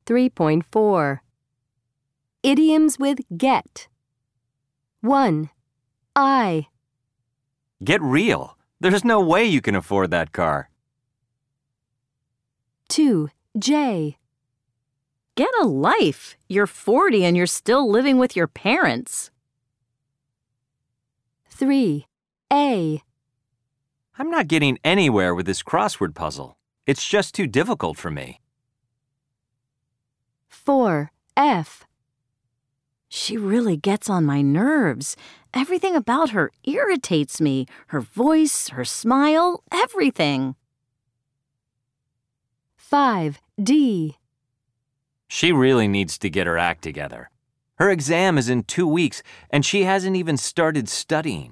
3.4. Idioms with get. 1. I. Get real. There's no way you can afford that car. 2. J. Get a life. You're 40 and you're still living with your parents. 3. A. I'm not getting anywhere with this crossword puzzle. It's just too difficult for me. 4. F. She really gets on my nerves. Everything about her irritates me. Her voice, her smile, everything. 5. D. She really needs to get her act together. Her exam is in 2 weeks, and she hasn't even started studying.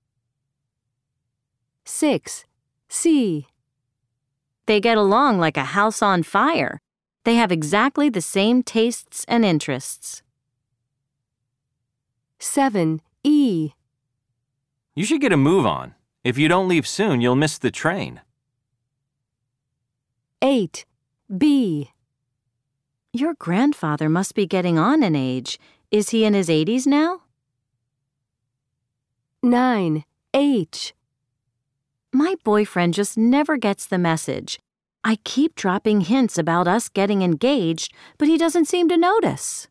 6. C. They get along like a house on fire. They have exactly the same tastes and interests. 7. E. You should get a move on. If you don't leave soon, you'll miss the train. 8. B. Your grandfather must be getting on in age. Is he in his 80s now? 9. H. My boyfriend just never gets the message. I keep dropping hints about us getting engaged, but he doesn't seem to notice.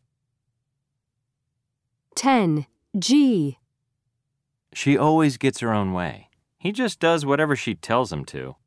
10. G. She always gets her own way. He just does whatever she tells him to.